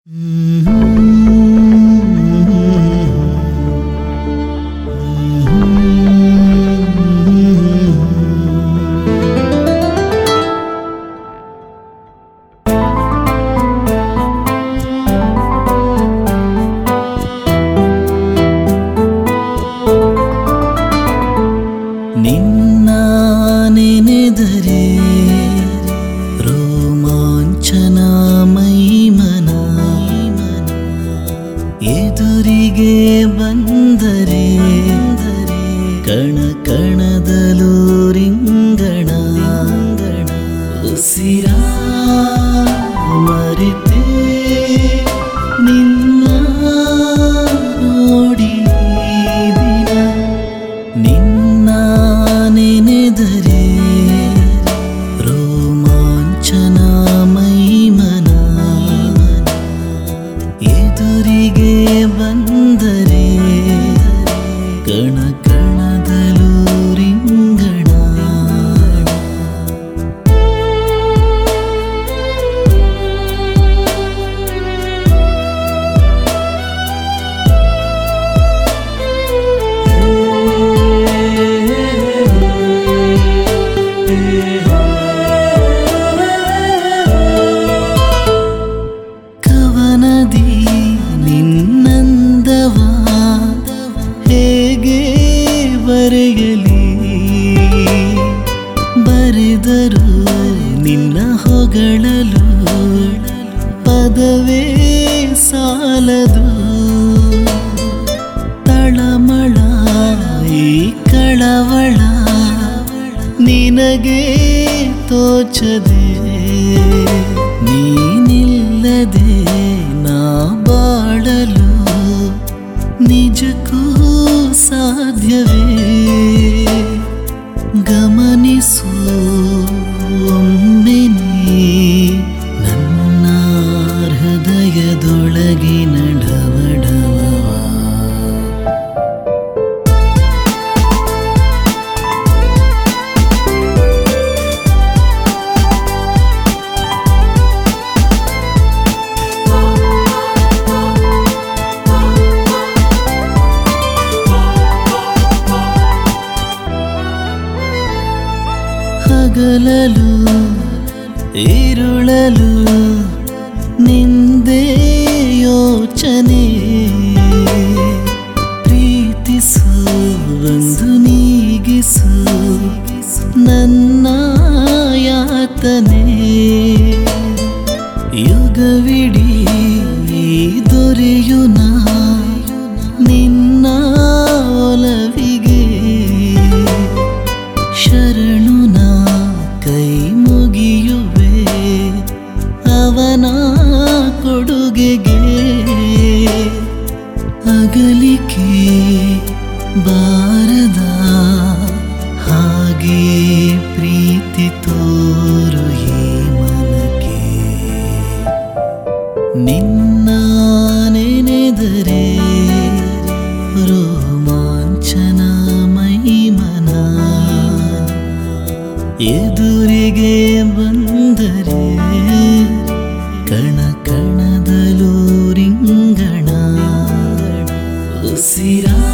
ನಿನ್ನ ನೆನೆದರೆ ರೋಮಾಂಚನ ಮೈಮನ ಎದುರಿಗೆ ಬಂದರೆ ಕಣ ಕಣದಲು ರಿಂಗಣ ಉಸಿರ ಮರೆತೆ ನಿನ್ನ ನೋಡಿ ದಿನ ನಿನ್ನ ನೆನೆದರೆ ರೋಮಾಂಚನ ಮೈಮನ ಎದುರಿಗೆ ಬಂದರೆ ಕಣ ಕಣದಲು ರಿಂಗಣ ಕವನದಿ ನಿನ್ನಂದವ ಹೇಗೆ ಬರೆಯಲಿ ಬರೆದರು ನಿನ್ನ ಹೊಗಳಲು ಪದವೇ ಸಾಲದು ತಳಮಳ ಈ ಕಳವಳ ನಿನಗೆ ತೋಚದೆ ನೀನಿಲ್ಲದೆ ನಾ ಬಾಳಲು ನಿಜಕ್ಕೂ ಸಾಧ್ಯವೇ ಗಮನಿಸು ಒಮ್ಮೆ ನೀ ನನ್ನ ಹೃದಯದೊಳಗಿನ ಢವಢವ ಹಗಲಲು ಇರುಳಲು ನಿಂದೇ ಯೋಚನೆ ಪ್ರೀತಿಸು ಒಂದು ನೀಗಿಸು ನನ್ನ ಯಾತನೆ ಯುಗವಿಡೀ ದೊರೆಯು ನಾ ನಿನ್ನ ಒಲವಿಗೆ ಶರಣು ನಾ ಕೈ ಮುಗಿಯುವೆ ಅವನ ಕೊಡುಗೆಗೆ ಅಗಲಿಕೆ ಬಾರದ ಹಾಗೆ ಪ್ರೀತಿ ತೋರು ಈ ಮನಕ್ಕೆ ನಿನ್ನ ನೆನೆದರೆ ರೋಮಾಂಚನ ಮೈಮನ ಎದುರಿಗೆ ಬಂದರೆ ಕಣ ಕಣದಲು ರಿಂಗಣ ಉಸಿರ